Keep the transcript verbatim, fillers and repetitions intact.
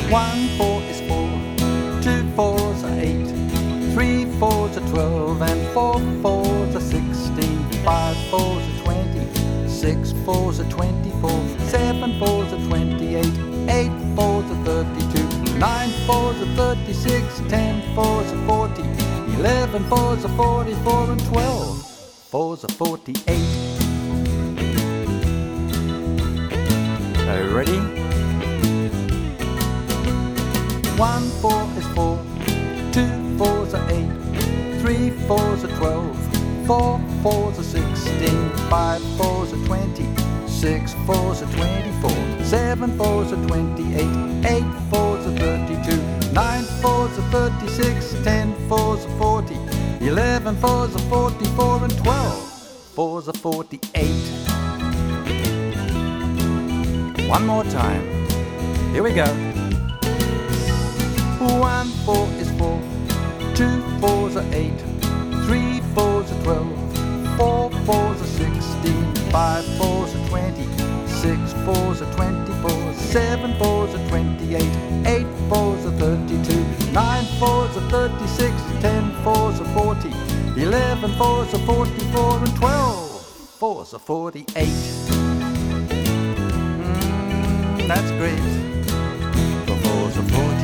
One four is four, two fours are eight, three fours are twelve, and four fours are sixteen. Five fours are twenty, six fours are twenty-four, seven fours are twenty-eight, eight fours are thirty-two, nine fours are thirty-six, ten fours are forty, eleven fours are forty-four, and twelve fours are forty-eight. Are you ready? One four is four, two fours are eight, three fours are twelve, four fours are sixteen, five fours are twenty, six fours are twenty-four, seven fours are twenty-eight, eight fours are thirty-two, nine fours are thirty-six, ten fours are forty, eleven fours are forty-four, and twelve fours are forty-eight. One more time. Here we go. One four is four, two fours are eight, three fours are twelve, four fours are sixteen, five fours are twenty, six fours are twenty-four, seven fours are twenty-eight, eight fours are thirty-two, nine fours are thirty-six, ten fours are forty, eleven fours are forty-four, and twelve fours are forty-eight. Mm, that's great. Twelve fours are forty.